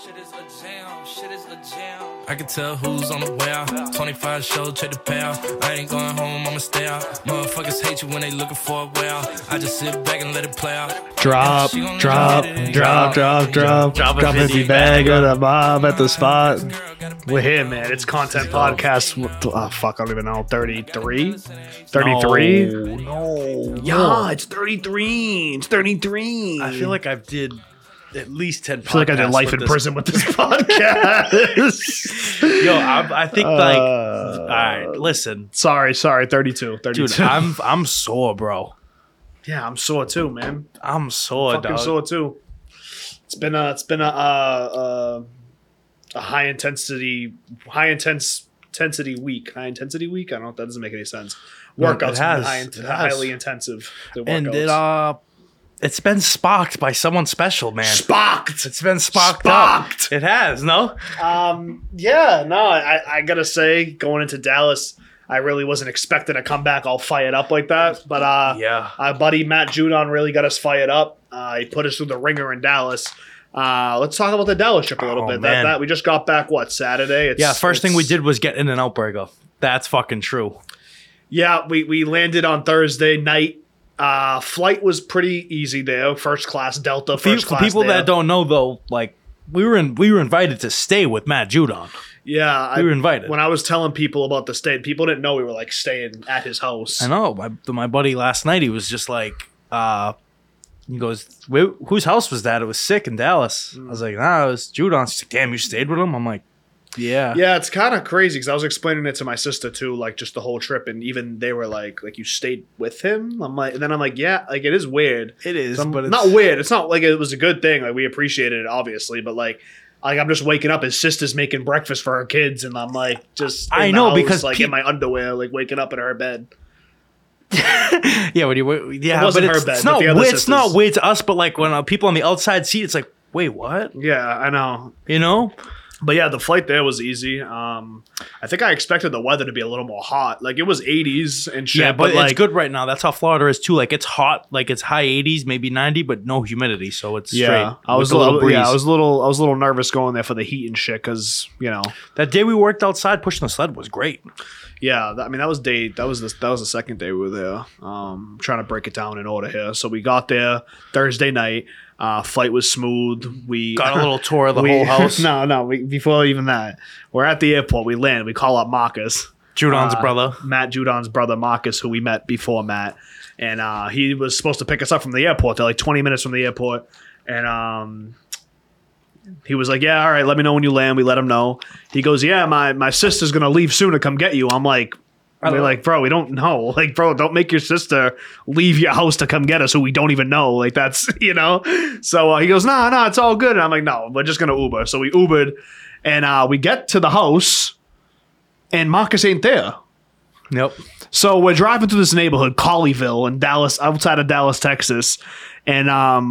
I can tell who's on the way out. 25 show, check the payout. I ain't going home, I'ma stay out. Motherfuckers hate you when they looking for a way out. I just sit back and let it play out. Drop a 50 bag of the mob at the spot. We're here, man. It's Content Podcast. Oh, fuck, I don't even know. 33? 33? No. Yeah, it's 33. It's 33. I feel like I did at least 10 podcasts. I feel like I did life in prison with this podcast. Yo, I think like, all right, listen. Sorry, 32. Dude, I'm sore, bro. Yeah, I'm sore too, man. I'm sore, Fucking dog. sore too. It's been a high intensity week. High intensity week? I don't know. That doesn't make any sense. Workouts have been highly intensive. And it's been sparked by someone special, man. Sparked. It's been sparked up. It has, no? Yeah, no, I gotta say, going into Dallas, I really wasn't expecting to come back all fired up like that. But yeah, our buddy Matt Judon really got us fired up. He put us through the ringer in Dallas. Let's talk about the Dallas trip a little bit. Man. That we just got back, Saturday? First thing we did was get In-N-Out burger. That's fucking true. Yeah, we landed on Thursday night. Flight was pretty easy there. First class Delta. For people that don't know though, like we were invited to stay with Matt Judon. Yeah, we were invited. When I was telling people about the stay, people didn't know we were like staying at his house. I know. My buddy last night, he was just like, he goes, whose house was that? It was sick in Dallas. I was like, nah, it was Judon's. He's like, damn, you stayed with him? I'm like, yeah. Yeah, it's kind of crazy because I was explaining it to my sister too, like just the whole trip, and even they were like you stayed with him? I'm like, yeah, like it is weird. It is, but it's not weird. It's not like it was a good thing. Like we appreciated it, obviously, but like I'm just waking up, his sister's making breakfast for her kids, and I'm like just I know, house, because like in my underwear, like waking up in her bed. Yeah, but it wasn't her bed, it's not but the other weird. sisters. It's not weird to us, but like when people on the outside see it, it's like, wait, what? Yeah, I know. You know? But yeah, the flight there was easy. I think I expected the weather to be a little more hot. Like it was 80s and shit. Yeah, but like, it's good right now. That's how Florida is too. Like it's hot, like it's high 80s, maybe 90, but no humidity, so it's straight. I was a little nervous going there for the heat and shit because that day we worked outside pushing the sled was great. Yeah, that was the second day we were there. Trying to break it down in order here. So we got there Thursday night. Flight was smooth. We got a little tour of the whole house. Before even that, we're at the airport. We land. We call up Marcus, Judon's brother, Matt Judon's brother, Marcus, who we met before Matt, and he was supposed to pick us up from the airport. They're like 20 minutes from the airport, and he was like, yeah, all right, let me know when you land. We let him know. He goes, yeah, my sister's gonna leave soon to come get you. I'm like, we're like, bro, we don't know. Like, bro, don't make your sister leave your house to come get us who we don't even know. Like, that's, So he goes, no, it's all good. And I'm like, no, we're just going to Uber. So we Ubered, and we get to the house, and Marcus ain't there. Nope. So we're driving through this neighborhood, Colleyville, in Dallas, outside of Dallas, Texas. And,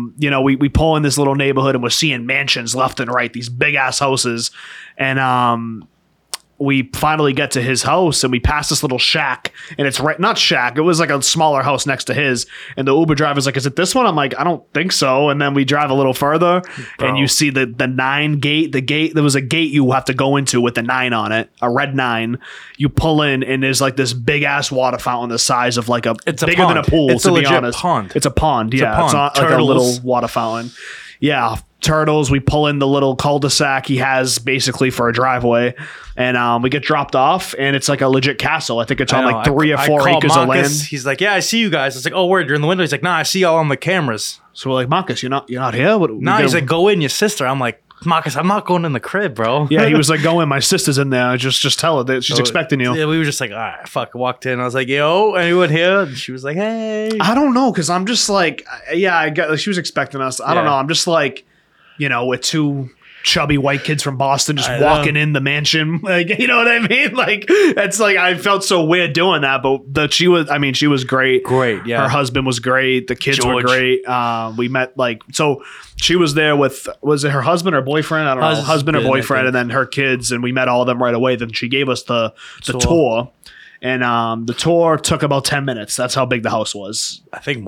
we pull in this little neighborhood, and we're seeing mansions left and right, these big-ass houses. And, we finally get to his house, and we pass this little shack, and it's not shack. It was like a smaller house next to his. And the Uber driver's like, is it this one? I'm like, I don't think so. And then we drive a little further, and you see the 9 gate, there was a gate you have to go into with the 9 on it, a red 9. You pull in, and there's like this big ass water fountain the size of like it's bigger than a pool. It's to a be legit honest. pond. It's a pond. It's It's not Turtles. like a little water fountain. Yeah. Turtles. We pull in the little cul-de-sac he has basically for a driveway, and we get dropped off, and it's like a legit castle. I think it's on like 3 or 4 acres of land. He's like, yeah, I see you guys. It's like, oh, word, you're in the window. He's like, nah, I see y'all on the cameras. So we're like, Marcus, you're not here? Nah, he's like, go in, your sister. I'm like, Marcus, I'm not going in the crib, bro. Yeah, he was like, go in, my sister's in there. Just tell her that she's expecting you. Yeah, we were just like, all right, fuck. Walked in. I was like, yo, anyone here? And she was like, hey. I don't know, because I'm just like, yeah, I got. She was expecting us. I don't know. I'm just like, with 2 chubby white kids from Boston just walking in the mansion. Like, you know what I mean? Like, it's like, I felt so weird doing that, but she was great. Great, yeah. Her husband was great. The kids were great. We met, so she was there with, was it her husband or boyfriend? I don't know. Husband or boyfriend, and then her kids, and we met all of them right away. Then she gave us the tour. And the tour took about 10 minutes. That's how big the house was. I think more.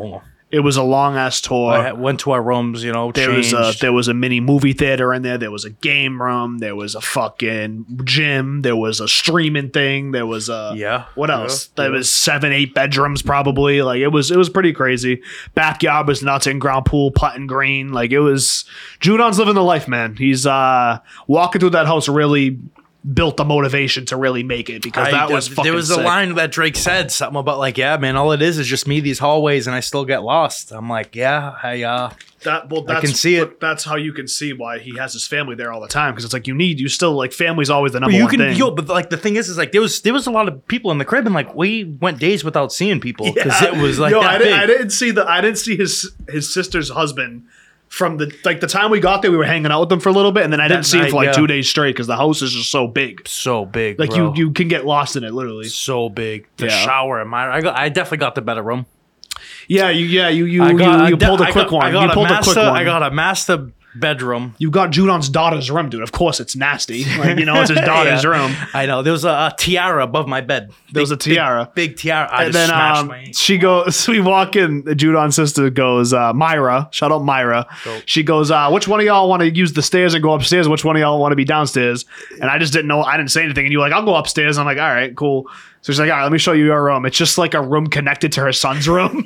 It was a long ass tour. Went to our rooms, There changed. was a mini movie theater in there. There was a game room. There was a fucking gym. There was a streaming thing. There was a What else? There was 7-8 bedrooms probably. Like it was pretty crazy. Backyard was nuts. In ground pool, putting green. Like it was. Judon's living the life, man. He's walking through that house really built the motivation to really make it because that was fucking there was sick. a line that Drake said something about like, yeah, man, all it is just me these hallways and I still get lost. I'm like, yeah, I can see it. That's how you can see why he has his family there all the time because it's like you still like family's always the number one thing. But like the thing is like there was a lot of people in the crib and like we went days without seeing people because it was like that big. I didn't see his sister's husband. From the time we got there, we were hanging out with them for a little bit, and then I didn't see him for like 2 days straight because the house is just so big. So big, like bro. you can get lost in it literally. So big. The shower in my I definitely got the better room. You pulled a quick one. I got a master bedroom. You got Judon's daughter's room, dude. Of course, it's nasty. Like it's his daughter's room. I know. There was a tiara above my bed. There was a tiara, big tiara. I just smashed my. She goes. We walk in. Judon's sister goes. Myra, shout out Myra. She goes. Which one of y'all want to use the stairs and go upstairs? Which one of y'all want to be downstairs? And I just didn't know. I didn't say anything. And you were like, I'll go upstairs. I'm like, all right, cool. So she's like, all right, let me show you your room. It's just like a room connected to her son's room.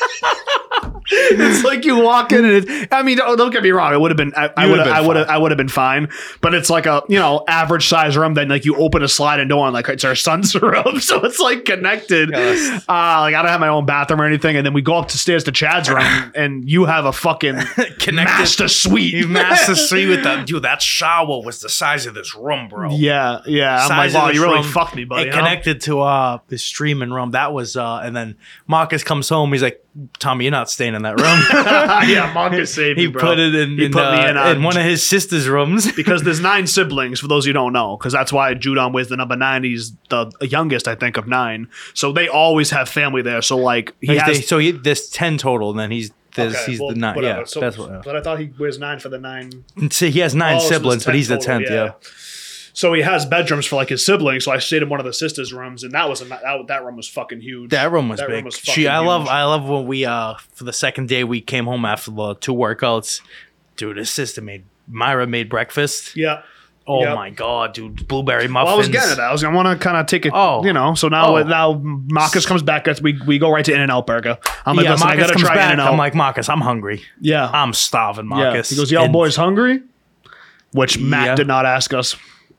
It's like you walk in and don't get me wrong. It would have been, I would have been fine, but it's like a, average size room. Then like you open a sliding door and like it's our son's room. So it's like connected. Like I don't have my own bathroom or anything. And then we go up the stairs to Chad's room and you have a fucking master suite. You master suite with that. Dude, that shower was the size of this room, bro. Yeah. I'm like, wow, you really fucked me, buddy. It connected to the streaming room. That was, and then Marcus comes home. He's like, Tommy, you're not staying in that room. Yeah, Marcus saved me, he bro. Put it in one of his sister's rooms. Because there's 9 siblings, for those who don't know. Because that's why Judon wears the number 9. He's the youngest, I think, of 9. So they always have family there. So like there's 10 total, and then he's the 9. Whatever. Yeah, so, that's what. But I thought he wears 9 for the 9. See, he has 9 siblings, but he's the 10th. Total, Yeah. So he has bedrooms for like his siblings. So I stayed in one of the sisters' rooms, and that room was fucking huge. That room was big. Room was fucking huge. I love when we for the second day we came home after the 2 workouts. Dude, his sister Myra made breakfast. Yeah. Oh my god, dude! Blueberry muffins. Well, I was getting to that. I want to kind of take it. So now Marcus comes back. We go right to In-N-Out Burger. I'm like, listen, I gotta try In-N-Out. I'm like, Marcus, I'm hungry. Yeah, I'm starving, Marcus. Yeah. He goes, y'all boys hungry? Which Matt did not ask us.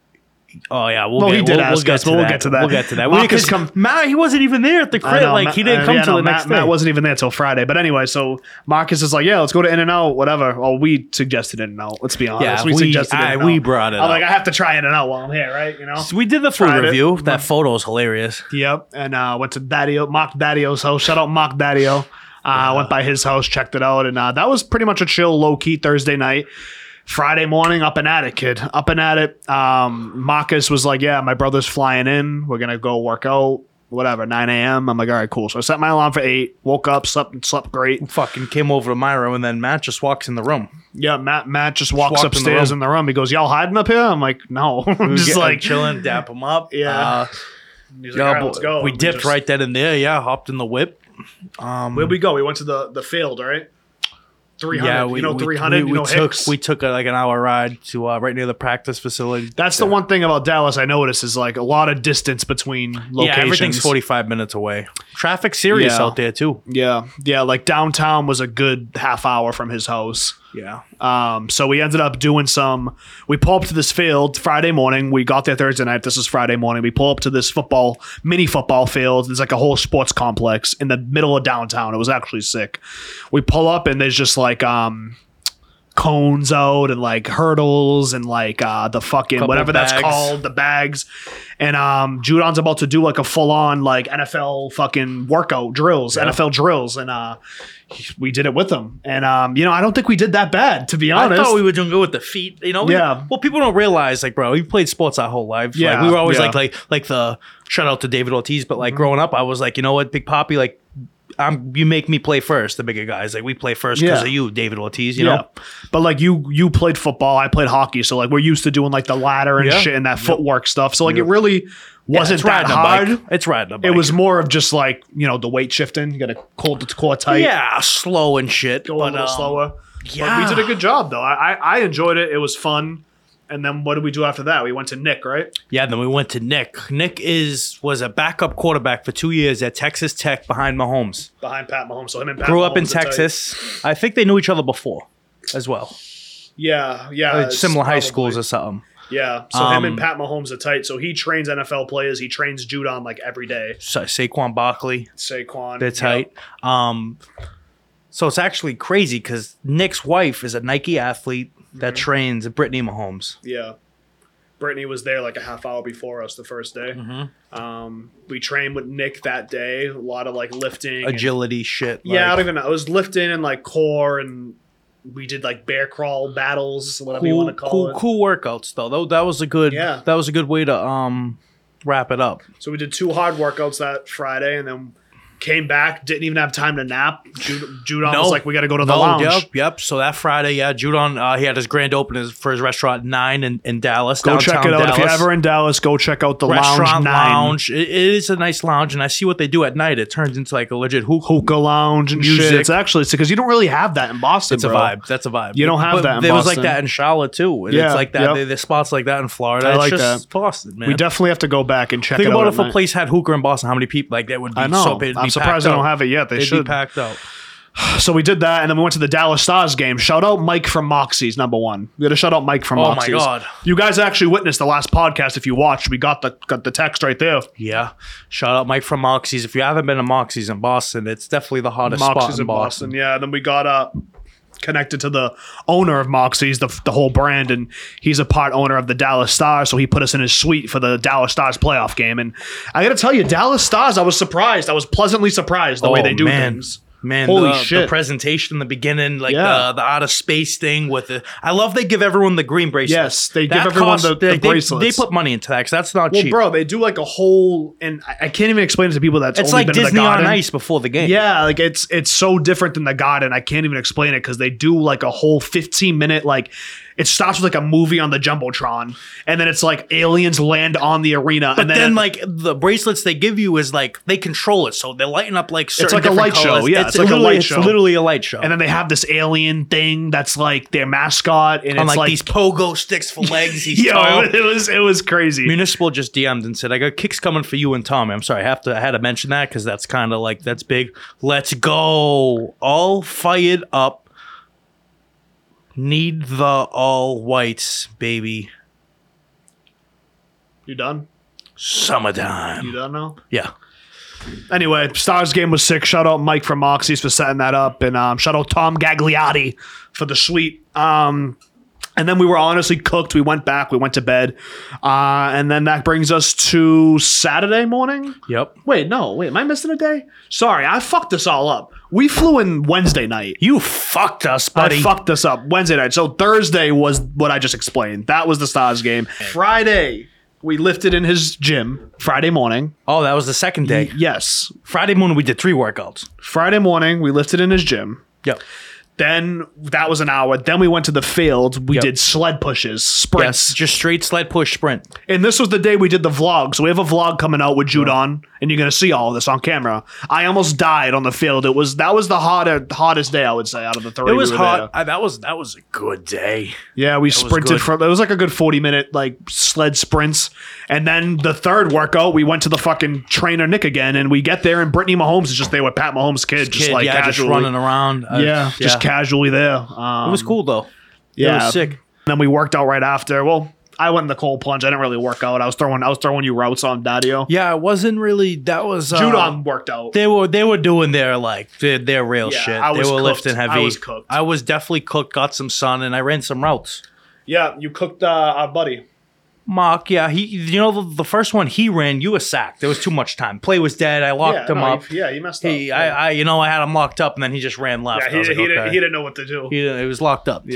Oh yeah, he did ask us, but we'll get to that. We'll get to that. Matt, he wasn't even there at the crib. He didn't come till the next day. Matt wasn't even there till Friday. But anyway, so Marcus is like, yeah, let's go to In-N-Out, whatever. Well, we suggested In-N-Out. Let's be honest. Yeah, we suggested In-N-Out. We brought it. I'm like, I have to try In-N-Out while I'm here, right? So we did the food review. That photo is hilarious. Yep, and went to Mark Daddio's house. Shout out Mark Daddio. Went by his house, checked it out, and that was pretty much a chill, low key Thursday night. Friday morning, up and at it, kid. Up and at it. Marcus was like, yeah, my brother's flying in. We're going to go work out, whatever, 9 a.m. I'm like, all right, cool. So I set my alarm for 8, woke up, slept great. Fucking came over to Myra, and then Matt just walks in the room. Yeah, Matt just walks upstairs in the room. He goes, y'all hiding up here? I'm like, no. I'm just like chilling, dap him up. Yeah. He's like, all right, let's go. We dipped right then and there. Yeah, hopped in the whip. Where'd we go? We went to the field, right? 300. Yeah, 300. We took like an hour ride to right near the practice facility. That's the one thing about Dallas I noticed is like a lot of distance between locations. Yeah, everything's 45 minutes away. Traffic serious out there too. Yeah. Like downtown was a good half hour from his house. Yeah. So we ended up doing we pull up to this field Friday morning. We got there Thursday night. This is Friday morning. We pull up to this mini football field. There's like a whole sports complex in the middle of downtown. It was actually sick. We pull up and there's just like cones out and like hurdles and like the fucking whatever that's called, the bags. And Judon's about to do like a full on like NFL fucking workout drills, NFL drills, and we did it with him. And I don't think we did that bad, to be honest. I thought we were doing good with the feet. Well, people don't realize, like, bro, we played sports our whole life. Yeah, like, we were always like the shout out to David Ortiz, but like growing up, I was like, you know what, Big Papi, like, you make me play first. The bigger guys, like we play first because Yeah. of you, David Ortiz. You know, but like you played football, I played hockey, so like we're used to doing like the ladder and Yeah. shit and that footwork stuff. So like it really wasn't it's that riding a hard. bike. It's riding a bike. It was more of just like the weight shifting. You got to hold the core tight. yeah, slow and shit. Go a little slower. yeah. But we did a good job though. I enjoyed it. It was fun. And then what did we do after that? We went to Nick, right? Yeah, then we went to Nick. Nick was a backup quarterback for 2 years at Texas Tech behind Mahomes. Behind Pat Mahomes. So him and Pat Grew up in Mahomes are tight. Texas. I think they knew each other before as well. Yeah. Similar it's high probably- schools or something. Yeah. So him and Pat Mahomes are tight. So he trains NFL players. He trains Judon like every day. So Saquon Barkley, Saquon. they're Yep. tight. So it's actually crazy because Nick's wife is a Nike athlete that trains Brittany Mahomes. Yeah. Brittany was there like a half hour before us the first day. We trained with Nick that day. A lot of like lifting. and- Agility shit. yeah, I like, don't even know. It was lifting and like core, and we did like bear crawl battles, whatever you want to call it. cool workouts though. That was a good Yeah. that was a good way to wrap it up. So we did 2 hard workouts that Friday, and then came back. Didn't even have time to nap. Judon was like, "We got to go to the lounge." Yep. So that Friday, Judon, he had his grand opening for his restaurant 9 in Dallas. Go check it downtown out if you're Dallas. ever in Dallas. Go check out the Restaurant lounge 9. It is a nice lounge, and I see what they do at night. It turns into like a legit Hookah lounge and Music. shit. It's because you don't really have that in Boston. It's a bro. vibe. That's a vibe. You don't have that in there was like Boston. that in Charlotte too. And Yeah, it's like that. yep. There's spots like that in Florida. I It's like just that. Boston, man. We definitely have to go back and check Think it about out. if a at night. place had hookah in Boston. How many people like that would be? I know. So, it'd I'm be surprised packed they don't out. have it yet. They It'd should. be packed out. So we did that, and then we went to the Dallas Stars game. Shout out Mike from Moxie's, number 1. We got to shout out Mike from Oh my Moxie's. God. You guys actually witnessed the last podcast. If you watched, we got the text right there. Yeah. Shout out Mike from Moxie's. If you haven't been to Moxie's in Boston, it's definitely the hottest Moxie's spot in Boston. Yeah. And then we got connected to the owner of Moxie's, the whole brand, and he's a part owner of the Dallas Stars. So he put us in his suite for the Dallas Stars playoff game. And I got to tell you, Dallas Stars, I was surprised. I was pleasantly surprised the way they do things. Man, Holy the shit. presentation in the beginning, like Yeah. the out of space thing with it. I love they give everyone the green bracelets. Yes, they give everyone the bracelets. They put money into that because that's not Well, cheap. bro, they do like a whole, and I can't even explain it to people that's It's only like been to the Disney on Garden. Ice before the game. Yeah, like it's so different than the Garden. I can't even explain it because they do like a whole 15-minute like. It starts with like a movie on the Jumbotron, and then it's like aliens land on the arena, But and then, it- like the bracelets they give you is like they control it, so they lighten up like certain like a different light show. colors. Yeah, it's like a literally- light show. It's literally a light show. and then they have this alien thing that's like their mascot, and on it's like, like these pogo sticks for legs. He's yo, tall. it was crazy. Municipal just DM'd and said, "I got kicks coming for you and Tommy." I'm sorry, I had to mention that because that's kind of like that's big. Let's go, all fired up. Need the all whites, baby. You done? Summertime. You done now? Yeah. Anyway, Stars game was sick. Shout out Mike from Moxie's for setting that up, and shout out Tom Gagliotti for the suite. And then we were honestly cooked. We went back. We went to bed, and then that brings us to Saturday morning. Yep. Wait, am I missing a day? Sorry, I fucked this all up. We flew in Wednesday night. You fucked us, buddy. I fucked this up Wednesday night. So Thursday was what I just explained. That was the Stars game. Friday, we lifted in his gym. Friday morning. Oh, that was the second day. Yes. Friday morning, we did 3 workouts. Friday morning, we lifted in his gym. Yep. Then that was an hour. Then we went to the field. We Yep. did sled pushes, sprints. Yes, just straight sled push sprint. And this was the day we did the vlog. So we have a vlog coming out with Judon, and you're gonna see all of this on camera. I almost died on the field. That was the hottest day I would say out of the 3. It was we were hot. there. That was a good day. Yeah, we sprinted good. for it was like a good 40-minute like sled sprints. And then the third workout, we went to the fucking trainer Nick again, and we get there and Brittany Mahomes is just there with Pat Mahomes' kid, just like just casually. running around. Just casually there. It was cool though. Yeah, It was sick. Then we worked out right after. Well, I went in the cold plunge. I didn't really work out. I was throwing you routes on Dadio. Yeah, it wasn't really. That was Judon worked out. They were doing their their real Yeah, shit. I was They were cooked. lifting heavy. I was cooked. I was definitely cooked. Got some sun, and I ran some routes. Yeah, you cooked our buddy. Mark, yeah, the first one he ran, you were sacked. There was too much time. Play was dead. I locked him up. He messed up. I had him locked up, and then he just ran left. Yeah, I was like, okay. he didn't know what to do. It was locked up. Yeah.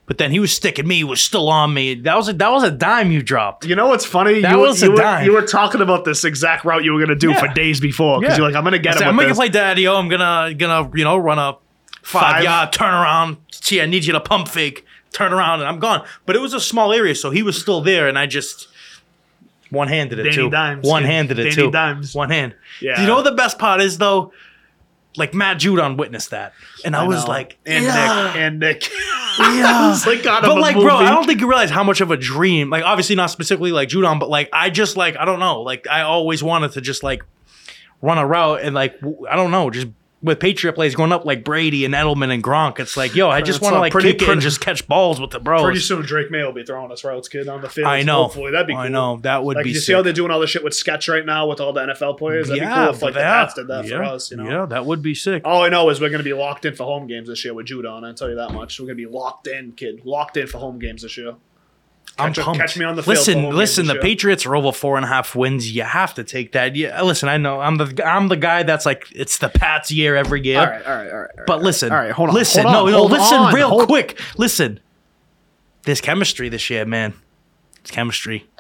But then he was sticking me. He was still on me. That was a dime you dropped. You know what's funny? That was a dime. You were talking about this exact route you were going to do for days before because you're like, I'm going to get him. I'm with going to this. play Daddy-O. I'm gonna run a 5-yard turn around. Gee, I need you to pump fake, turn around, and I'm gone. But it was a small area, so he was still there, and I just one-handed it Danny too. Dimes. One-handed it Danny too. Dimes. One hand. Yeah. Do you know what the best part is though? Like Matt Judon witnessed that, and I was know. like, and Nick. yeah. It's like out of But a like, movie. bro, I don't think you realize how much of a dream. Like, obviously not specifically like Judon, but like, I just like, I don't know. Like, I always wanted to just like run a route and like, I don't know, just with Patriot plays going up like Brady and Edelman and Gronk. It's like, yo, I just That's want to up. like Pretty- kick it and just catch balls with the bros. Pretty soon Drake May will be throwing us routes, kid, on the field. I know. Hopefully. That'd be cool. I know. That would Like, be you sick. see how they're doing all this shit with sketch right now with all the NFL players? That'd be cool if like the Pats did that for us, you know? Yeah, that would be sick. All I know is we're going to be locked in for home games this year with Judon. I'll tell you that much. We're going to be locked in, kid. Locked in for home games this year. I'm pumped. Catch me on the field. for home games Listen. this The year. Patriots are over 4.5 wins. You have to take that. Yeah, listen. I know. I'm the guy that's like it's the Pats year every year. All right. But listen. All right, hold on. Listen. Hold on, No. hold Listen on, real hold- quick. Listen. There's chemistry this year, man. It's chemistry.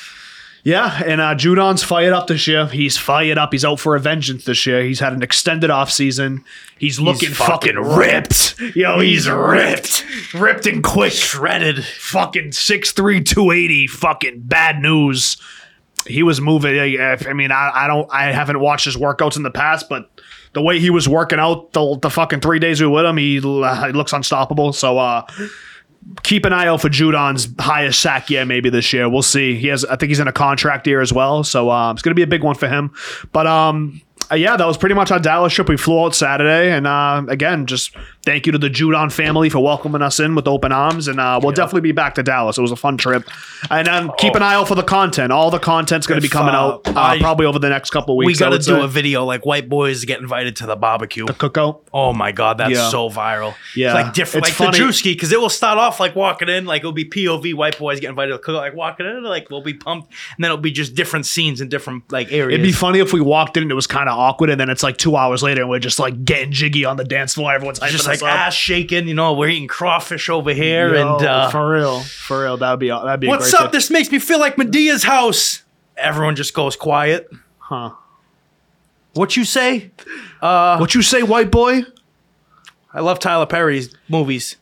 Yeah, and Judon's fired up this year. He's fired up. He's out for a vengeance this year. He's had an extended offseason. He's looking fucking ripped. Yo, he's ripped. Ripped and quick. Shredded. Fucking 6'3", 280. Fucking bad news. He was moving. I mean, I haven't watched his workouts in the past, but the way he was working out the fucking 3 days we were with him, he looks unstoppable. So, keep an eye out for Judon's highest sack year maybe this year. We'll see. I think he's in a contract year as well, so it's going to be a big one for him. But yeah, that was pretty much our Dallas trip. We flew out Saturday, and again, just thank you to the Judon family for welcoming us in with open arms, and we'll definitely be back to Dallas. It was a fun trip, and keep an eye out for the content. All the content's going to be coming out probably over the next couple of weeks. We got to I would do say. a video like white boys get invited to the barbecue. cookout. Oh my god, that's Yeah. so viral. Yeah. It's like different, It's like funny. the Drewski, because it will start off like walking in, like it'll be POV white boys get invited to cook, like walking in, like we'll be pumped, and then it'll be just different scenes in different like areas. It'd be funny if we walked in and it was kind of awkward, and then it's like 2 hours later and we're just like getting jiggy on the dance floor. Everyone's hyping just us like up. ass shaking, you know. We're eating crawfish over here, Yo, and for real, that'd be a what's great up? thing. This makes me feel like Medea's house. Everyone just goes quiet. Huh? What you say? What you say, white boy? I love Tyler Perry's movies.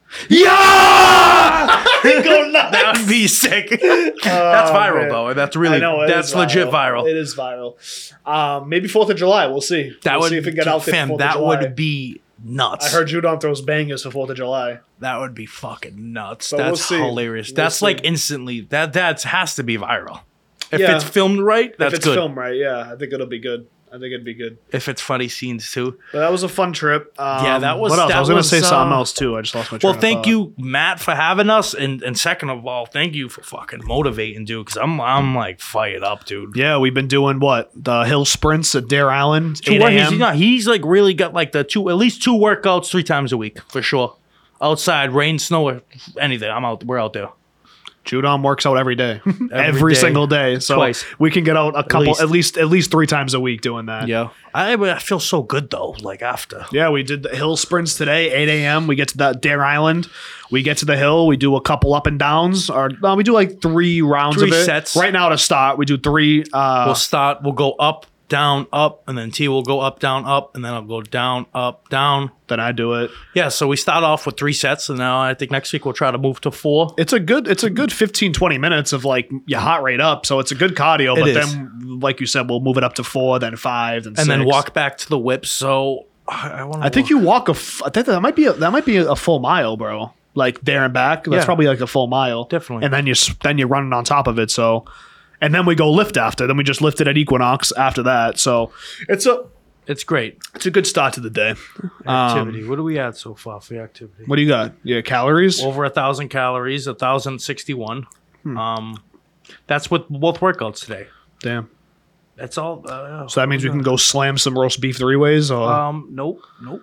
Yeah! Go nuts. That would be sick. That's viral man. though. That's really I know, it that's is legit viral. It is viral. Maybe 4th of July. We'll see. That We'll see if we can get out there. fam, for 4th that of July. would be nuts. I heard Judon throws bangers for 4th of July. That would be fucking nuts. But we'll That's see. hilarious. We'll That's see. like instantly. That has to be viral. If Yeah. it's filmed right, that's if it's good. filmed right, yeah, I think it'll be good. I think it'd be good. If it's funny scenes too. But that was a fun trip. Yeah, that was- What else? that I was going to was, say something else too. I just lost my train Well, of thank thought. you, Matt, for having us, and second of all, thank you for fucking motivating, dude. Because I'm like fired up, dude. Yeah, we've been doing what? The hill sprints at Dare Island, 8 He's like really got like at least two workouts 3 times a week for sure. Outside, rain, snow, or anything. We're out there. Judon works out every day, every day. single day. So Twice. we can get out a couple, least. at least 3 times a week doing that. Yeah, I feel so good though. Like after. Yeah, we did the hill sprints today, 8 a.m. We get to that Dare Island. We get to the hill. We do a couple up and downs. Or no, we do like 3 rounds 3 of it. sets. Right now to start, we do 3. We'll go up, down, up, and then T will go up, down, up, and then I'll go down, up, down. Then I do it. Yeah, so we start off with 3 sets, and now I think next week we'll try to move to 4. It's a good 15, 20 minutes of like your heart rate up. So it's a good cardio. It But is. then, like you said, we'll move it up to 4, then 5, then 6. And then walk back to the whip. So I I think you walk I think that might be a full mile, bro. Like there and back. That's Yeah. probably like a full mile. Definitely. And then you're running on top of it. So, and then we go lift after. Then we just lifted at Equinox after that. So it's great it's a good start to the day. activity. What do we add so far for the activity? What do you got? Yeah, calories. Over 1,000 calories, 1,061. That's with both workouts today. Damn. That's all. So that means we can go slam some roast beef 3 ways. Or Nope.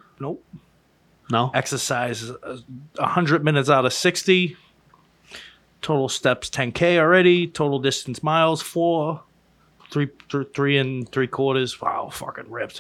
no. Exercise 100 minutes out of 60. Total steps 10K already. Total distance miles 4. 3 3/4. Wow, fucking ripped.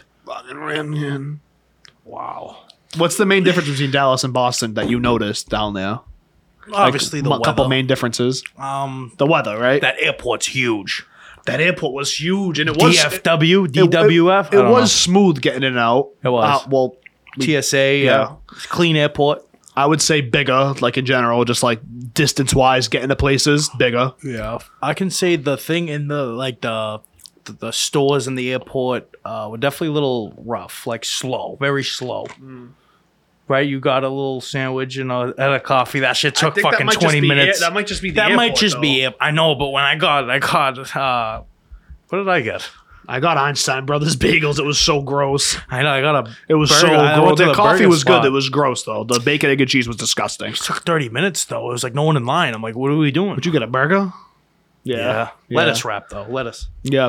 Wow. What's the main difference between Dallas and Boston that you noticed down there? Obviously, the a couple weather. main differences. The weather, right? That airport's huge. That airport was huge, and it was DFW, DWF. It was smooth getting in and out. It was. Well, TSA. Yeah. Clean airport. I would say bigger, like in general, just like distance wise, getting to places bigger. Yeah, I can say the thing in the stores in the airport were definitely a little rough, like slow, very slow. Right, you got a little sandwich and a coffee. That shit took fucking 20 minutes. That might just be the That airport, might just though. be it. I know, but when I got what did I get? I got Einstein Brothers bagels. It was so gross. I know I got a. It was burger. so I gross. went to The coffee burger was spot. good. It was gross though. The bacon, egg, and cheese was disgusting. It took 30 minutes though. It was like no one in line. I'm like, what are we doing? Did you get a burger? Yeah. Lettuce wrap though. Lettuce. Yeah.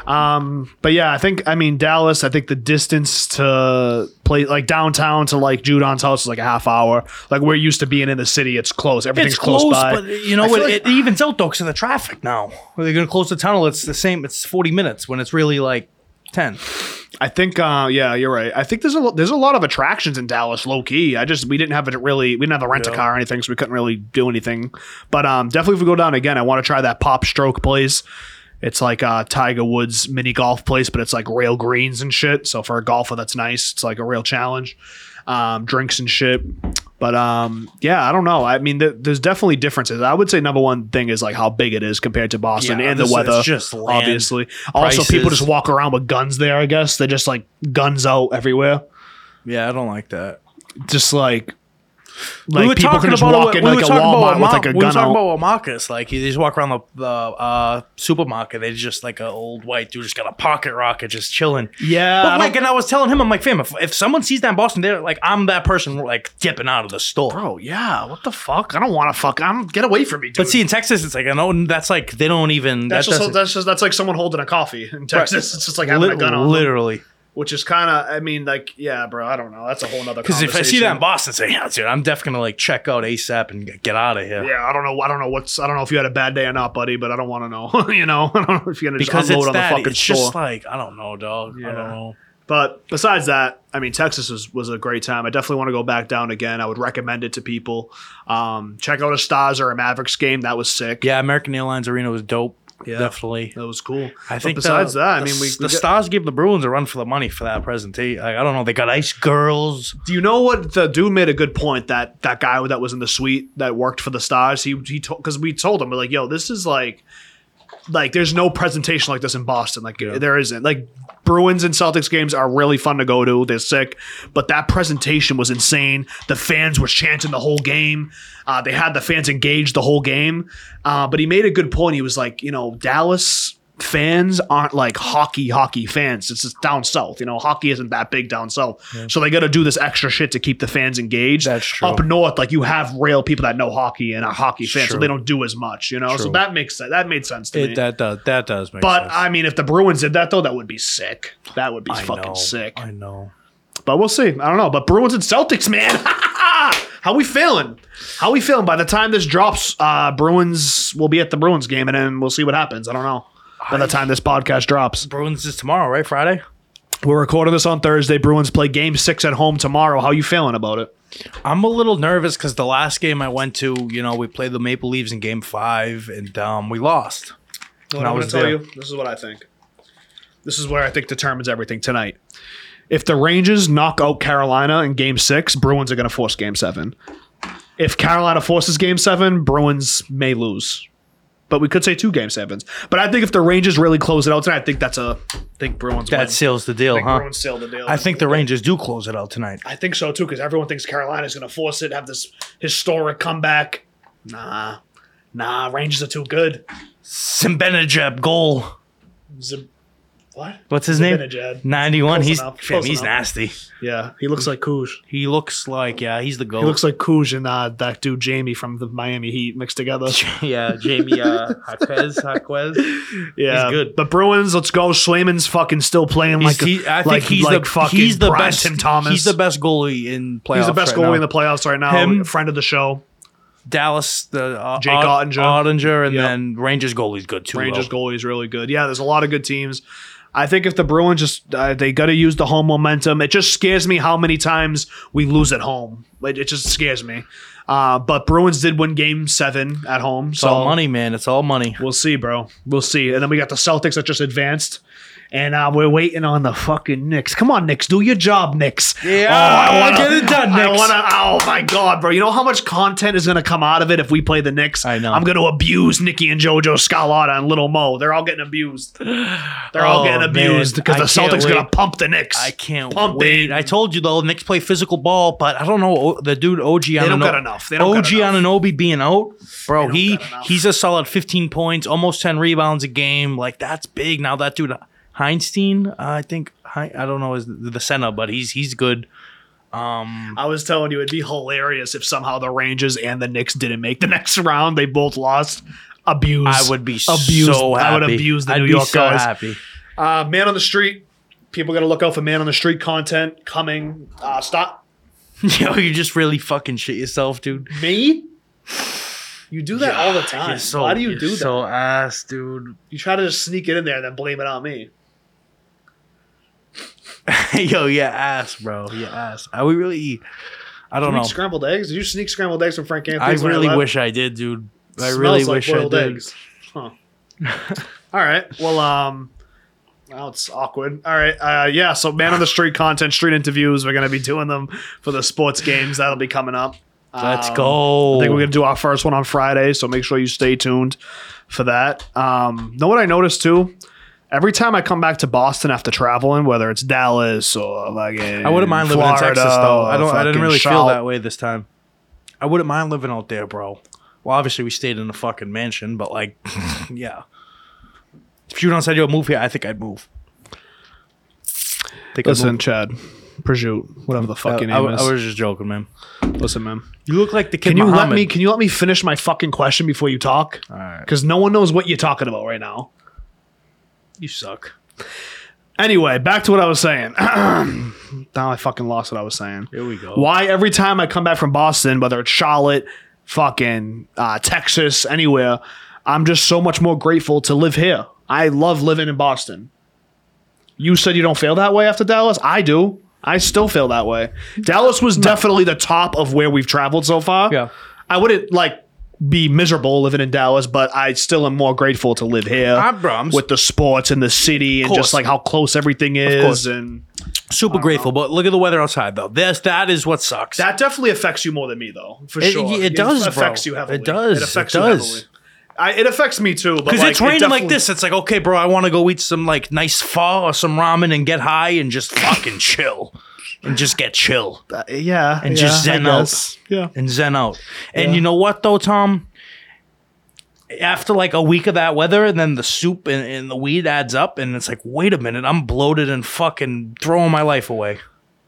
But yeah, I mean, Dallas, I think the distance to play like downtown to like Judon's house is like a half hour. Like we're used to being in the city, it's close. Everything's It's close, by. but you know I feel what? like- It evens out though because of the traffic now. When they're gonna close the tunnel, it's the same. It's 40 minutes when it's really like 10. I think, yeah, you're right. I think there's a lot of attractions in Dallas, low key. We didn't have we didn't have a rent a car or anything, so we couldn't really do anything. But definitely, if we go down again, I want to try that Pop Stroke place. It's like Tiger Woods mini golf place, but it's like rail greens and shit. So for a golfer, that's nice. It's like a real challenge. Drinks and shit. But yeah, I don't know. I mean, there's definitely differences. I would say number one thing is like how big it is compared to Boston Yeah, and the this is weather. just land obviously. Also, prices. people just walk around with guns there. I guess they just like guns out everywhere. Yeah, I don't like that. Just like We were people talking can just about walk it, in we like were a talking about Walmart with like a we were gun talking out. about Marcus. Like he just walk around the supermarket. They just like an old white dude just got a pocket rocket just chilling. Yeah, But like, and I was telling him, I'm like, fam, if someone sees that in Boston, they're like, I'm that person like dipping out of the store. bro. Yeah, what the fuck? I don't want to fuck. Get away from me, dude. But see, in Texas, it's like I know that's like they don't even. that's that like someone holding a coffee in Texas. It's just like having a gun on them, literally. which is kind of. I mean, like, yeah, bro. I don't know. That's a whole nother. Because if I see that in conversation. Boston, say, yeah, dude, I'm definitely gonna like check out ASAP and get out of here. Yeah, I don't know. I don't know if you had a bad day or not, buddy. But I don't want to know. You know, I don't know if you're gonna Because just unload it's on that. the fucking It's store. just like I don't know, dog. I Yeah. don't know. But besides that, I mean, Texas was a great time. I definitely want to go back down again. I would recommend it to people. Check out a Stars or a Mavericks game. That was sick. Yeah, American Airlines Arena was dope. Yeah. Definitely. That was cool. I But think besides that, I mean, the got- Stars give the Bruins a run for the money for that presentation. Like, I don't know. They got ice girls. Do you know what the dude made a good point that guy that was in the suite that worked for the Stars? He told because we told him we're like, yo, this is like there's no presentation like this in Boston. Like there isn't. Like Bruins and Celtics games are really fun to go to. They're sick, but that presentation was insane. The fans were chanting the whole game. They had the fans engaged the whole game. But he made a good point. He was like, you know, Dallas fans aren't like hockey fans. It's just down south. You know, hockey isn't that big down south. So they got to do this extra shit to keep the fans engaged. That's true. Up north, like you have real people that know hockey and are hockey fans, so True. they don't do as much. You know, so True. that makes sense. That made sense to me. That does make But sense. I mean, if the Bruins did that though, that would be sick. That would be I fucking know, sick. I know. But we'll see. I don't know. But Bruins and Celtics, man. How we feeling? How we feeling? By the time this drops, Bruins will be at the Bruins game, and then we'll see what happens. I don't know. By the time this podcast drops, Bruins is tomorrow, right? Friday? we're recording this on Thursday. Bruins play Game 6 at home tomorrow. How you feeling about it? I'm a little nervous because the last game I went to, you know, we played the Maple Leafs in Game 5, and we lost. What And I I'm was going to tell there. you, this is what I think. This is where I think determines everything tonight. If the Rangers knock out Carolina in Game 6, Bruins are going to force Game 7. If Carolina forces Game 7, Bruins may lose. But we could say 2 Game 7s. But I think if the Rangers really close it out tonight, I think Bruins win. That seals the deal, I think huh? Bruins seal the deal. I think the Rangers do close it out tonight. I think so too, because everyone thinks Carolina's going to force it, have this historic comeback. Nah, Rangers are too good. Simbenejeb goal. What? What's his name? Zibanejad. 91. Close He's enough, fam, close he's enough. nasty. Yeah, he looks like Kuz. He looks like he's the goal. He looks like Kuz and that dude Jamie from the Miami Heat mixed together. yeah, Jamie Jaquez. Yeah, He's good. But Bruins, let's go. Swayman's fucking still playing I think he's the Brian best. Tim Thomas. He's the best goalie in playoffs. He's the best right goalie now. in the playoffs right now. Him. A friend of the show. Dallas, the Jake Ottinger. and Yep. then Rangers goalie's good too. Rangers though. goalie is really good. Yeah, there's a lot of good teams. I think if the Bruins just they got to use the home momentum. It just scares me how many times we lose at home. It just scares me. But Bruins did win Game 7 at home. It's all money, man. It's all money. We'll see, bro. We'll see. And then we got the Celtics that just advanced. And we're waiting on the fucking Knicks. Come on, Knicks. Do your job, Knicks. Yeah, I want to get it done, Knicks. Oh, my God, bro. You know how much content is going to come out of it if we play the Knicks? I know. I'm going to abuse Nikki and JoJo Scalata and Little Mo. They're all getting abused. They're all getting abused because the Celtics going to pump the Knicks. I can't pump wait. I told you, though, the Knicks play physical ball, but I don't know. The dude OG They don't got enough. They don't got OG enough. Anunoby being out, bro, They don't got enough. he's a solid 15 points, almost 10 rebounds a game. Like, that's big. Now that dude... Heinstein, I think I don't know is the center, but he's good. I was telling you it'd be hilarious if somehow the Rangers and the Knicks didn't make the next round. They both lost. Abuse. I would be abused. so happy. I would abuse the I'd New be York so guys. happy. Man on the street. People got to look out for Man on the Street content coming. Stop. Yo, you just really fucking shit yourself, dude. Me? You do that all the time. You're so, Why do you do that? So ass, dude. You try to just sneak it in there and then blame it on me. Yo, yeah, ass, bro. Yeah, ass. Are we really? I don't Did you know. eat scrambled eggs? Did you sneak scrambled eggs from Frank I Anthony's? when really left? wish I did, dude. I Smells really like wish I boiled did. eggs. Huh. All right. Well, now it's awkward. All right. Yeah. So, Man on the Street content, street interviews. We're gonna be doing them for the sports games. That'll be coming up. Let's go. I think we're gonna do our first one on Friday. So make sure you stay tuned for that. Know what I noticed too? Every time I come back to Boston after traveling, whether it's Dallas or like I wouldn't mind living in Texas though. I didn't really feel that way this time. I wouldn't mind living out there, bro. Well, obviously we stayed in a fucking mansion, but like, yeah. If you don't say you'll move here, I think I'd move. Listen, Chad, prosciutto, whatever the fuck your name is. I was just joking, man. Listen, man. You look like the kid. Can you Muhammad. let me finish my fucking question before you talk? All right. Because no one knows what you're talking about right now. You suck. Anyway, back to what I was saying. Now I fucking lost what I was saying. Here we go. Why every time I come back from Boston, whether it's Charlotte, fucking Texas, anywhere, I'm just so much more grateful to live here. I love living in Boston. You said you don't feel that way after Dallas? I do. I still feel that way. Dallas was definitely the top of where we've traveled so far. Yeah. I wouldn't be miserable living in Dallas, but I still am more grateful to live here with the sports and the city and just like how close everything is. And Super grateful, but look at the weather outside though. That is what sucks. that definitely affects you more than me, though, for sure. It does, It affects bro. you heavily. It does. It affects It you does. heavily. It affects me too, but Because it's it raining like definitely- this. It's like, okay, bro, I want to go eat some like nice pho or some ramen and get high and just fucking chill. And just get chill. Yeah, And just zen I out. guess. Yeah. And zen out. And Yeah. you know what though, Tom? After like a week of that weather and then the soup and the weed adds up and it's like, wait a minute, I'm bloated and fucking throwing my life away.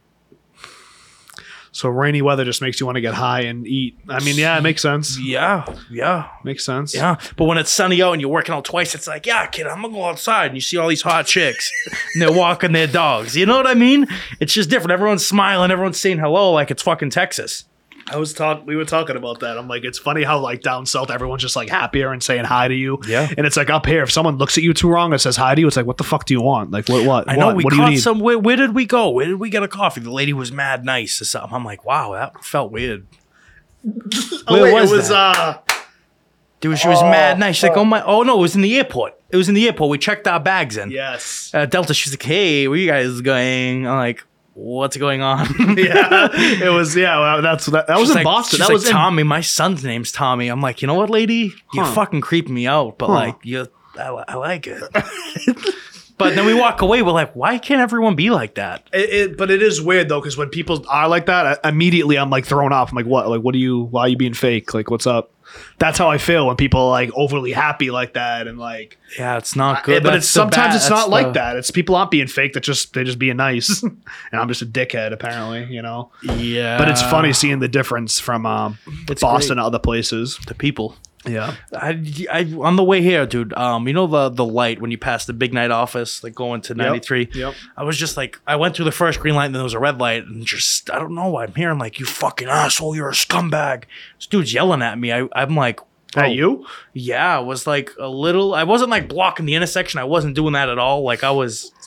So rainy weather just makes you want to get high and eat. I mean, yeah, it makes sense. Yeah. Makes sense. Yeah, but when it's sunny out and you're working out twice, it's like, yeah, kid, I'm gonna go outside, and you see all these hot chicks, and they're walking their dogs. You know what I mean? It's just different. Everyone's smiling, everyone's saying hello, like it's fucking Texas. We were talking about that. I'm like, it's funny how like down south everyone's just like happier and saying hi to you. Yeah. And it's like up here, if someone looks at you too wrong and says hi to you, it's like, what the fuck do you want? Like what? I know we what do you caught need? some. Where did we go? Where did we get a coffee? The lady was mad nice or something. I'm like, wow, that felt weird. Oh, wait, was it was that? Dude, she was mad nice. She's like, oh no, it was in the airport. It was in the airport. We checked our bags in. yes. Delta, she's like, hey, where you guys going? I'm like, what's going on? Yeah. It was well, that was She's in like, Boston. She's That like, was Tommy. My son's name's Tommy. I'm like, you know what, lady? You're Huh. fucking creeping me out, but like, I like it. But then we walk away. We're like, why can't everyone be like that? But it is weird though, because when people are like that, immediately I'm like thrown off. I'm like, what? Like, why are you being fake? Like, what's up? That's how I feel when people are like overly happy like that, and like, Yeah, it's not good. but That's it's the sometimes bad- it's that's not like the- that. It's people aren't being fake. They're just being nice, and I'm just a dickhead apparently, you know. Yeah, But it's funny seeing the difference from It's Boston great. to other places. The people. Yeah. I on the way here, dude. You know the light when you pass the Big Night office, like going to 93. Yep. I was just like, I went through the first green light, and then there was a red light, and just I don't know. I'm hearing like, you fucking asshole, you're a scumbag. This dude's yelling at me. I'm like, bro, At you? yeah, I was like a little. I wasn't like blocking the intersection. I wasn't doing that at all. Like I was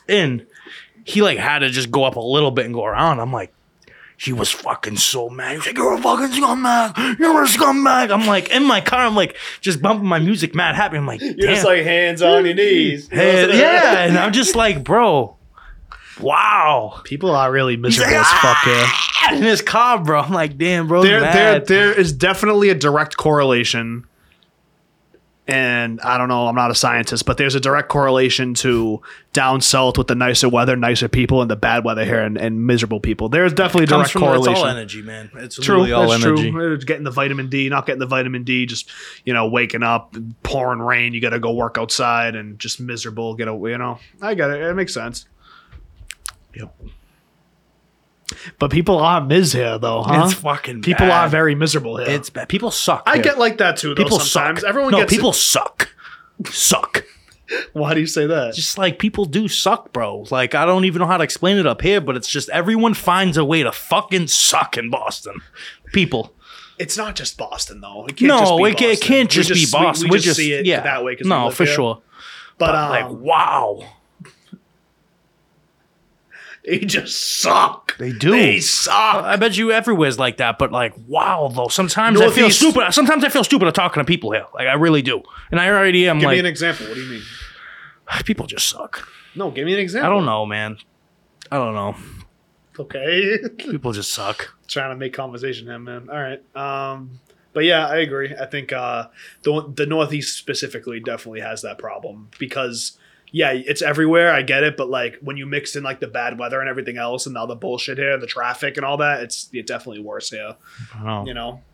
in, he like had to just go up a little bit and go around. I'm like, he was fucking so mad. He's like, you're a fucking scumbag. You're a scumbag. I'm like, in my car, I'm like, just bumping my music, mad happy. I'm like, damn. You're just like hands on your knees. Yeah. And I'm just like, bro, wow. People are really miserable as fuck here. In his car, bro. I'm like, damn, bro. There is definitely a direct correlation. And I don't know, I'm not a scientist, but there's a direct correlation to down south with the nicer weather, nicer people, and the bad weather here and miserable people. There's definitely a direct correlation. It's all energy, man. It's True, really all that's energy. true. Getting the vitamin D, not getting the vitamin D, just, waking up, pouring rain, you got to go work outside and just miserable, I get it. It makes sense. Yep. But people are here, though, huh? It's fucking People bad. are very miserable here. It's bad. People suck. I here. get like that, too, though, people sometimes. suck. Everyone no, gets people it. suck. Suck. Why do you say that? Just like people do suck, bro. Like I don't even know how to explain it up here, but it's just everyone finds a way to fucking suck in Boston. People. It's not just Boston, though. It can't just be Boston. We just see it that way. No, for sure. But like, wow. They just suck. They do. They suck. I bet you everywhere's like that, but like, wow, though. Sometimes I feel Northeast- stupid. Sometimes I feel stupid at talking to people here. Like, I really do. And I already am Give like, me an example. What do you mean? people just suck. No, give me an example. I don't know, man. I don't know. Okay. People just suck. Trying to make conversation here, man. All right. But yeah, I agree. I think the Northeast specifically definitely has that problem because, yeah, it's everywhere. I get it. But like when you mix in like the bad weather and everything else and all the bullshit here, the traffic and all that, it's definitely worse here. I don't know.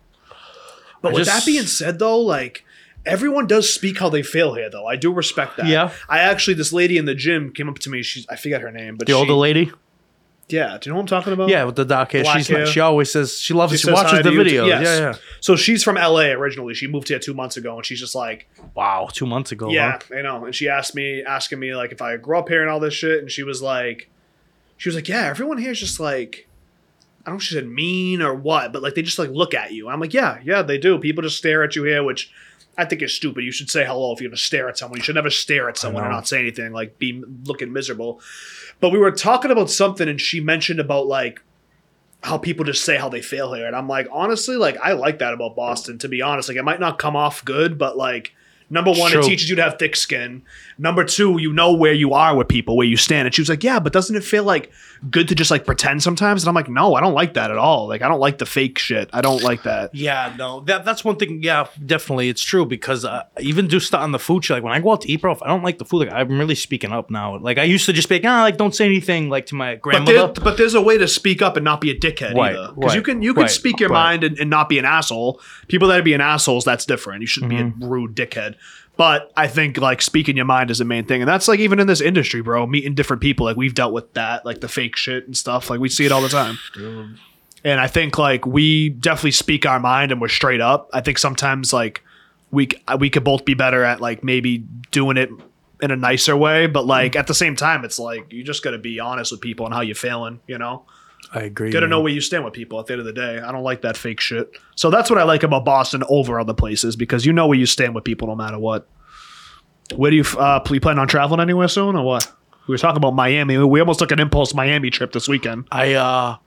But with that being said, though, like everyone does speak how they feel here, though. I do respect that. Yeah. This lady in the gym came up to me. I forget her name, but The older lady? Yeah. Do you know what I'm talking about? Yeah, with the dark hair. Black hair. She always says she loves it. She says hi watches the to you. videos. Yes. Yeah. So she's from LA originally. She moved here 2 months ago, and she's just like, Wow, 2 months ago. yeah, Huh? I know. And she asking me like if I grew up here and all this shit, and she was like, yeah, everyone here is just like, I don't know if she said mean or what, but like they just like look at you. I'm like, yeah, they do. People just stare at you here, which I think is stupid. You should say hello if you're gonna stare at someone. You should never stare at someone and not say anything, like be looking miserable. But we were talking about something, and she mentioned about like how people just say how they feel here, and I'm like, honestly, like I like that about Boston. To be honest, like it might not come off good, but like number one, True. it teaches you to have thick skin. Number two, you know where you are with people, where you stand. And she was like, yeah, but doesn't it feel like good to just like pretend sometimes? And I'm like, no, I don't like that at all. Like I don't like the fake shit. I don't like that. Yeah, no, that's one thing. Yeah, definitely, it's true because even just on the food shit, like when I go out to eat, bro, if I don't like the food, like I'm really speaking up now. Like I used to just be like, don't say anything, like to my grandmother. But there's a way to speak up and not be a dickhead either. Because you can speak your mind and not be an asshole. People that are being assholes, that's different. You shouldn't be a rude dickhead. But I think like speaking your mind is the main thing. And that's like even in this industry, bro, meeting different people. Like we've dealt with that, like the fake shit and stuff. Like we see it all the time. And I think like we definitely speak our mind and we're straight up. I think sometimes like we could both be better at like maybe doing it in a nicer way. But like at the same time, it's like you just got to be honest with people and how you're feeling, you know? I agree. Got to know where you stand with people at the end of the day. I don't like that fake shit. So that's what I like about Boston over other places because you know where you stand with people no matter what. Where do you plan on traveling anywhere soon or what? We were talking about Miami. We almost took an impulse Miami trip this weekend. Yeah,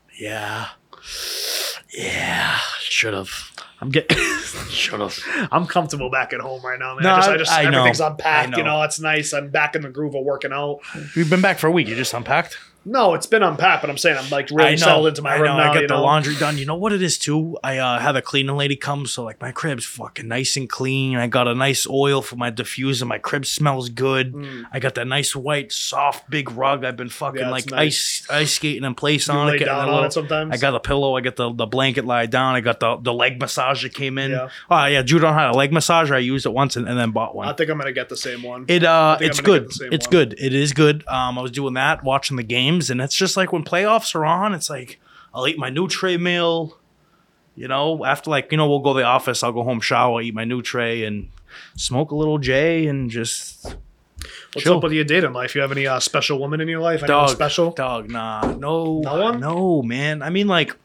should have. Should have. I'm comfortable back at home right now, man. No, I know. everything's unpacked. I know. It's nice. I'm back in the groove of working out. We've been back for a week. You just unpacked. No, it's been unpacked, but I'm saying I'm like really settled into my room now. I get the laundry done. You know what it is too? I had a cleaning lady come, so like my crib's fucking nice and clean. I got a nice oil for my diffuser. My crib smells good. I got that nice white, soft, big rug. I've been fucking like nice. ice skating in place on lay it. down on it sometimes? I got a pillow. I got the blanket lie down. I got the leg massage that came in. Yeah. Oh yeah, Judon had a leg massager. I used it once and then bought one. I think I'm gonna get the same one. It's I'm gonna good. get the same It's one. good. It is good. I was doing that, watching the games, and it's just like when playoffs are on, it's like I'll eat my Nutri meal. You know, after we'll go to the office, I'll go home, shower, eat my Nutri, and smoke a little J, and just What's chill. up with your dating life? You have any special woman in your life? Anyone special? Dog, nah, no, No one? no, man. I mean, like,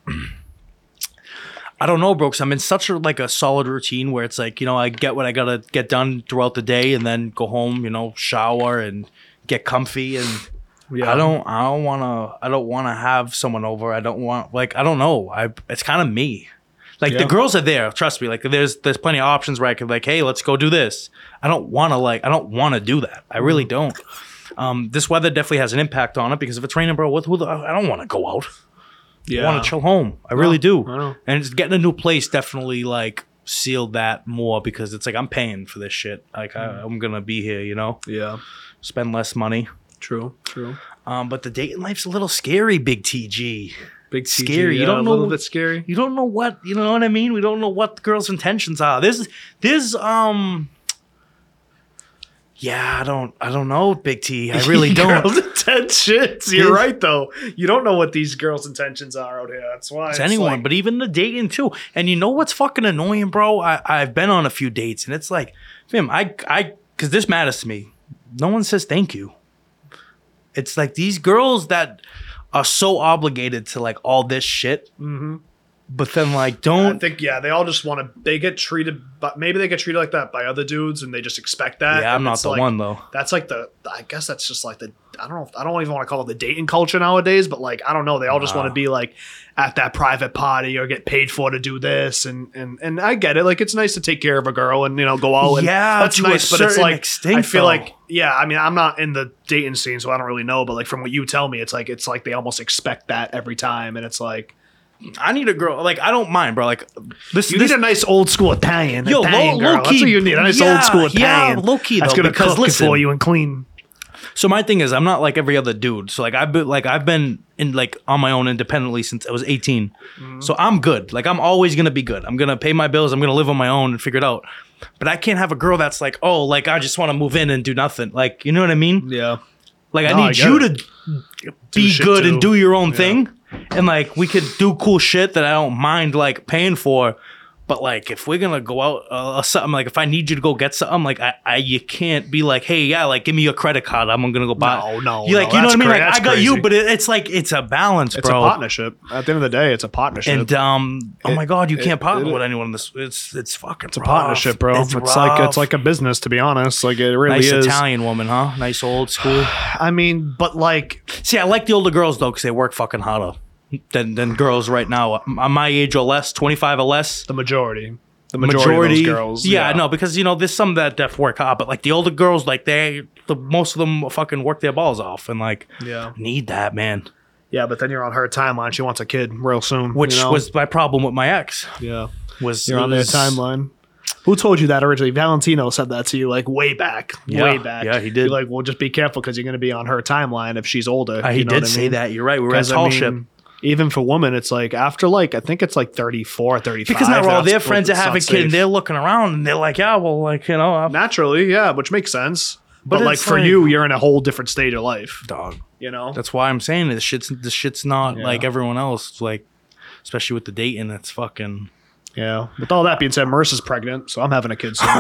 I don't know, bro. Cause I'm in such a solid routine where it's like, I get what I gotta get done throughout the day, and then go home, shower and get comfy and. Yeah. I don't want to have someone over. I don't want I don't know. It's kind of me. Like the girls are there. Trust me. Like there's plenty of options where I could like, hey, let's go do this. I don't want to do that. I really don't. This weather definitely has an impact on it because if it's raining, bro, I don't want to go out. Yeah. I want to chill home. I really do. I know. And just getting a new place definitely like sealed that more because it's like I'm paying for this shit. Like I'm gonna be here, you know. Yeah. Spend less money. True. But the dating life's a little scary, Big TG. Big TG, Scary. Yeah, You don't a know. little bit scary. You don't know what. You know what I mean? We don't know what the girl's intentions are. Yeah, I don't know, Big T. I really don't. Girls' intentions. You're right, though. You don't know what these girls' intentions are out here. That's why It's anyone, like, but even the dating too. And you know what's fucking annoying, bro? I've been on a few dates, and it's like, fam, because this matters to me. No one says thank you. It's like these girls that are so obligated to like all this shit, but then like I don't. think they all just want to. They get treated, but maybe they get treated like that by other dudes, and they just expect that. Yeah, I'm and not it's the like- one though. That's like I guess that's just like I don't know. I don't even want to call it the dating culture nowadays, but like I don't know. They all just want to be like at that private party or get paid for to do this, and I get it. Like it's nice to take care of a girl and go out. And Yeah, that's to a nice. But it's certain like extent, I feel though. like I mean I'm not in the dating scene, so I don't really know. But like from what you tell me, it's like they almost expect that every time, and it's like I need a girl. Like I don't mind, bro. Like this. you need a nice old school Italian. Yo, Italian girl. That's low-key, what you need. A nice yeah, old school yeah, Italian. low-key, That's though, gonna because cook listen. for you and clean. So my thing is, I'm not like every other dude. So I've been in like on my own independently since I was 18. So I'm good. Like I'm always gonna be good. I'm gonna pay my bills. I'm gonna live on my own and figure it out. But I can't have a girl that's like, oh, like I just want to move in and do nothing. Like you know what I mean? Yeah. Like I No, I need get you it. to be shit good and too. do your own thing. And like we could do cool shit that I don't mind like paying for. But like if we're gonna go out something, like if I need you to go get something, like you can't be like, hey, yeah, like give me your credit card. I'm gonna go buy. No, You like no, you know what I mean? that's Like that's I got crazy. you, but it's like it's a balance, It's bro. a partnership. At the end of the day, it's a partnership. And oh my god, you can't partner it- with anyone in this. It's fucking. It's a partnership, bro. It's like a business, to be honest. Like it really nice is. Italian woman, huh? Nice old school. I mean, but like, See, I like the older girls though because they work fucking harder than girls right now. My age or less, 25 or less. the majority. The majority of those girls. Yeah, no, because there's some that def work hard, but like the older girls, like most of them fucking work their balls off and like Yeah. need that, man. Yeah, but then you're on her timeline. She wants a kid real soon. Which you know? was my problem with my ex. yeah. Was You're on their timeline. Who told you that originally? Valentino said that to you like way back. Yeah. Way back. Yeah, he did. You're like, well, just be careful because you're going to be on her timeline if she's older. He You know did what I say mean? that. You're right. We were at 'Cause, I tall mean, ship. Even for women, it's like after like I think it's like 34, 35. Because now all that's- their friends that it's have a not kid and safe. they're looking around and they're like, yeah, well, like, Naturally, yeah, which makes sense. But But like it's for like- you, you're in a whole different stage of life. dog. You know? That's why I'm saying this shit's not Yeah. like everyone else. It's like, especially with the dating, it's fucking. Yeah. With all that being said, Marissa's pregnant, so I'm having a kid soon.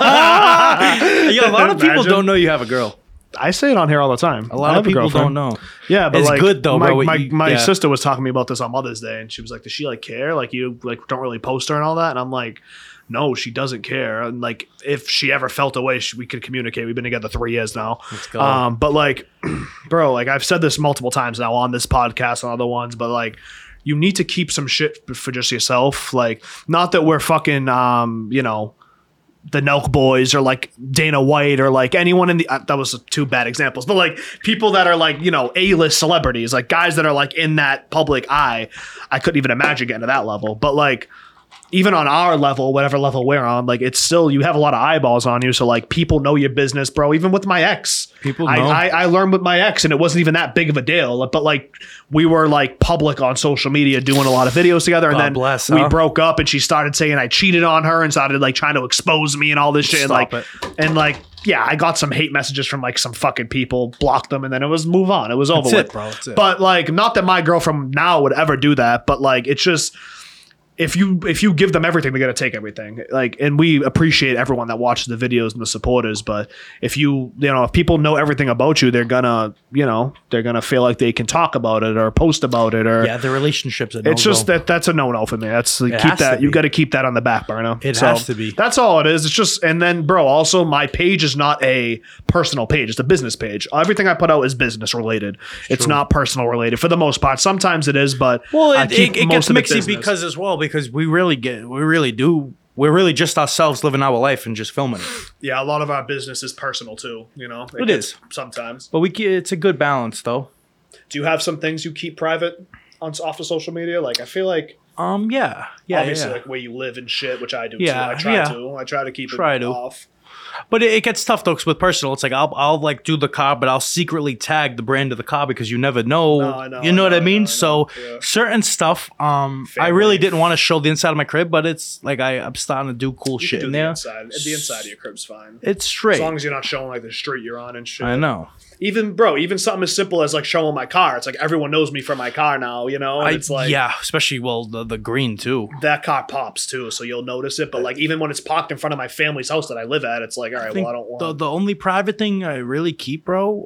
Yeah, a lot of people Imagine. don't know you have a girl. I say it on here all the time. A lot I of have people girlfriend. don't know. Yeah, but It's like, good though, my, bro. My Yeah. sister was talking to me about this on Mother's Day, and she was like, "Does she like care? Like you like don't really post her and all that?" And I'm like, "No, she doesn't care." And like, if she ever felt away, we could communicate. We've been together 3 years now. Let's go. But like, bro, like I've said this multiple times now on this podcast and other ones, but like, you need to keep some shit for just yourself. Like, not that we're fucking, the Nelk Boys or like Dana White or like anyone in the that was two bad examples, but like people that are like A-list celebrities, like guys that are like in that public eye. I couldn't even imagine getting to that level, but like even on our level, whatever level we're on, like it's still you have a lot of eyeballs on you, so like people know your business, bro. Even with my ex, People know. I learned with my ex, and it wasn't even that big of a deal, but like we were like public on social media doing a lot of videos together, and God then bless, we huh? broke up, and she started saying I cheated on her and started like trying to expose me and all this shit. Stop and it. yeah, I got some hate messages from like some fucking people, blocked them, and then it was move on. It was over That's with, it, bro. That's it. But like, not that my girl from now would ever do that, but like, it's just if you give them everything, they're gonna take everything. Like, and we appreciate everyone that watches the videos and the supporters. But if if people know everything about you, they're gonna feel like they can talk about it or post about it or the relationships. It's just that's a no for me. That's keep that. You got to keep that on the back burner. It has to be. That's all it is. It's just, and then, bro. Also, my page is not a personal page. It's a business page. Everything I put out is business related. It's not personal related for the most part. Sometimes it is, but it gets mixy because we really we're just ourselves living our life and just filming it. Yeah, a lot of our business is personal too. It is sometimes, but it's a good balance though. Do you have some things you keep private off of social media? Like, I feel like obviously like where you live and shit, which I do too. I try to keep it off. But it gets tough though, 'cause with personal, it's like I'll like do the car, but I'll secretly tag the brand of the car because you never know. You know what I mean? So certain stuff, I really didn't want to show the inside of my crib, but it's like I'm starting to do cool shit in there. The inside of your crib's fine. It's straight. As long as you're not showing like the street you're on and shit. I know. Even something as simple as like showing my car. It's like everyone knows me for my car now, And it's like, especially the green too. That car pops too, so you'll notice it. But like even when it's parked in front of my family's house that I live at, it's like, all right, I don't want the only private thing I really keep, bro.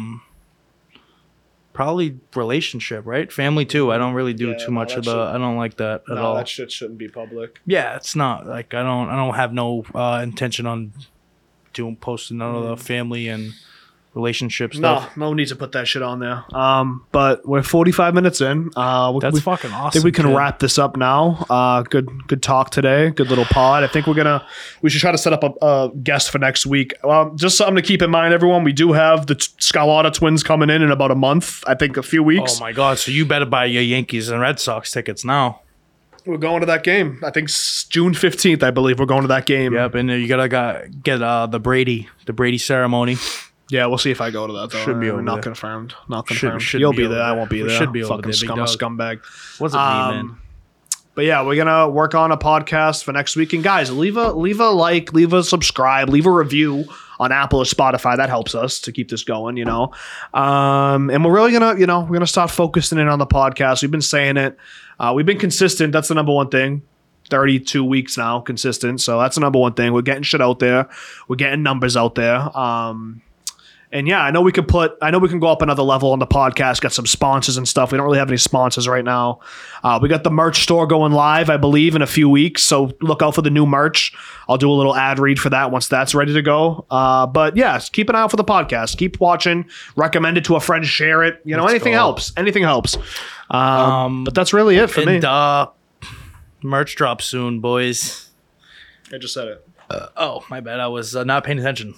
Probably relationship, right? Family too. I don't really do too much of I don't like that at all. That shit shouldn't be public. Yeah, it's not like I don't have no intention on posting none of the family and relationship stuff. No need to put that shit on there. But we're 45 minutes in. That's fucking awesome. I think we can wrap this up now. Good talk today. Good little pod. I think we should try to set up a guest for next week. Just something to keep in mind, everyone. We do have the Scarlata twins coming in about a month. I think a few weeks. Oh my God. So you better buy your Yankees and Red Sox tickets now. We're going to that game. I think June 15th, I believe we're going to that game. Yep. And you gotta get the Brady ceremony. Yeah, we'll see if I go to that, though. Should be over not there. confirmed. Not confirmed. Should You'll be be there. over I won't be there. Should be over fucking there, big dog. scumbag. Wasn't me, man. But yeah, we're gonna work on a podcast for next week. And guys, leave a like, leave a subscribe, leave a review on Apple or Spotify. That helps us to keep this going, And we're really gonna, we're gonna start focusing in on the podcast. We've been saying it. We've been consistent. That's the number one thing. 32 weeks now, consistent. So that's the number one thing. We're getting shit out there. We're getting numbers out there. And yeah, I know we can go up another level on the podcast, get some sponsors and stuff. We don't really have any sponsors right now. We got the merch store going live, I believe, in a few weeks. So look out for the new merch. I'll do a little ad read for that once that's ready to go. But yeah, keep an eye out for the podcast. Keep watching. Recommend it to a friend. Share it. Anything helps. Anything helps. But that's really it for me. Merch drops soon, boys. I just said it. Oh, my bad. I was not paying attention.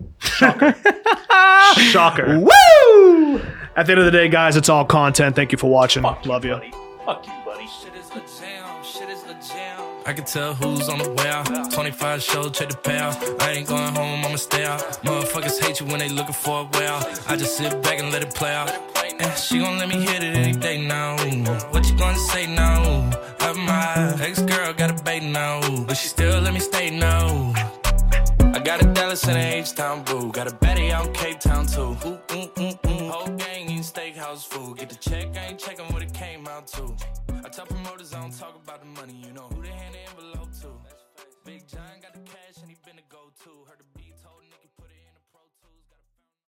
Shocker. Woo! At the end of the day, guys, it's all content. Thank you for watching. Love you. Fuck you, buddy. Shit is a jam. Shit is a jam. I can tell who's on the way out. 25 shows, check the pay out. I ain't going home, I'ma stay out. Motherfuckers hate you when they looking for a way out. I just sit back and let it play out. And she gon' let me hit it any day now. What you gonna say now? My ex-girl got a bait now, but she still let me stay now. I got a Dallas and a H-Town boo. Got a baddie out in Cape Town too. Whole gang eat steakhouse food. Get the check, I ain't checking.